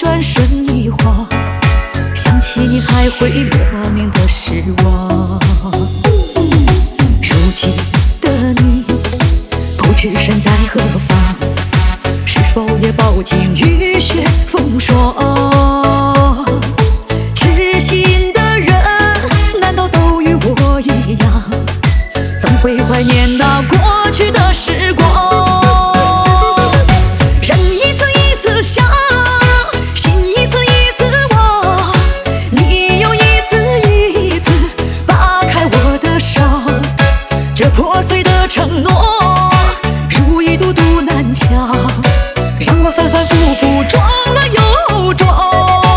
转瞬一晃，想起你还会莫名的失望。如今的你不知身在何方，是否也饱经雨雪风霜？痴心的人难道都与我一样，总会怀念那过去的时光？人一次一次想，心一次一次忘，你又一次一次扒开我的伤，这破碎的承诺如一堵堵南墙，让我反反复复撞了又撞。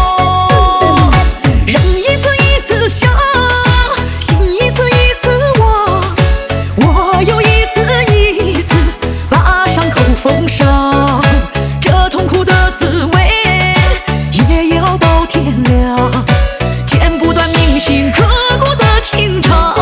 人一次一次想，心一次一次忘，我又一次一次把伤口缝上，这痛苦的滋味也要到天亮，剪不断铭心刻骨的情长。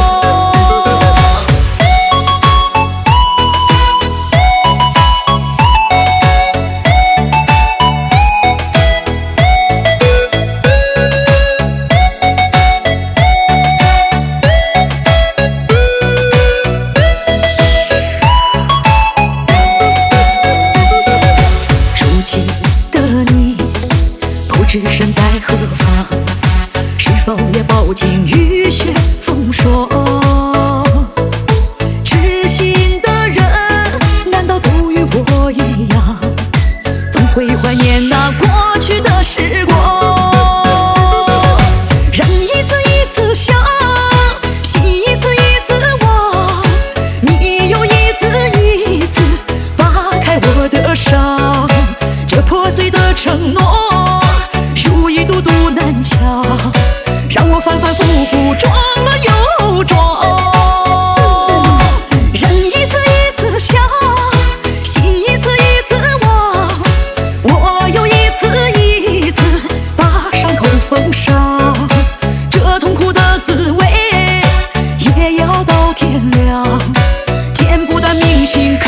置身在何方，是否也饱经雨雪风霜？痴心的人难道都与我一样，总会怀念那过去的时光？人一次一次想，心一次一次忘，你又一次一次扒开我的伤，这破碎的承诺如一堵堵南墙，让我反反复复撞了又撞。人一次一次想，心一次一次忘，我又一次一次把伤口缝上，这痛苦的滋味也要到天亮，剪不断铭心